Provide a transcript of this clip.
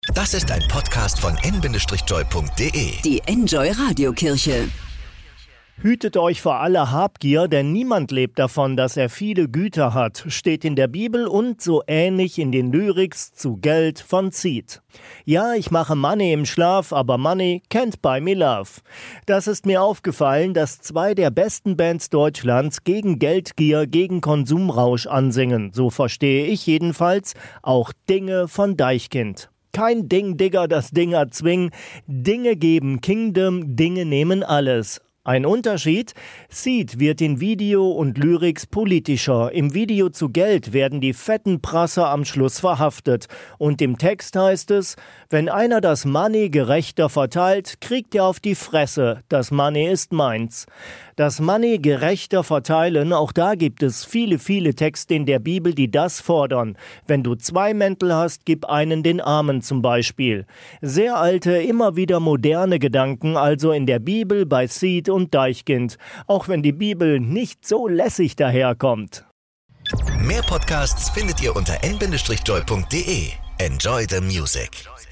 Das ist ein Podcast von n-joy.de. Die Enjoy Radiokirche. Hütet euch vor aller Habgier, denn niemand lebt davon, dass er viele Güter hat, steht in der Bibel und so ähnlich in den Lyrics zu Geld von Seed. Ja, ich mache Money im Schlaf, aber Money can't buy me love. Das ist mir aufgefallen, dass zwei der besten Bands Deutschlands gegen Geldgier, gegen Konsumrausch ansingen. So verstehe ich jedenfalls auch Dinge von Deichkind. Kein Ding, Digger, das Ding erzwingen. Dinge geben Kingdom, Dinge nehmen alles. Ein Unterschied? Seed wird in Video und Lyrics politischer. Im Video zu Geld werden die fetten Prasser am Schluss verhaftet. Und im Text heißt es, wenn einer das Money gerechter verteilt, kriegt er auf die Fresse. Das Money ist meins. Das Money gerechter verteilen, auch da gibt es viele Texte in der Bibel, die das fordern. Wenn du 2 Mäntel hast, gib einen den Armen zum Beispiel. Sehr alte, immer wieder moderne Gedanken also in der Bibel bei Seed und Deichkind, auch wenn die Bibel nicht so lässig daherkommt. Mehr Podcasts findet ihr unter n-joy.de. Enjoy the music.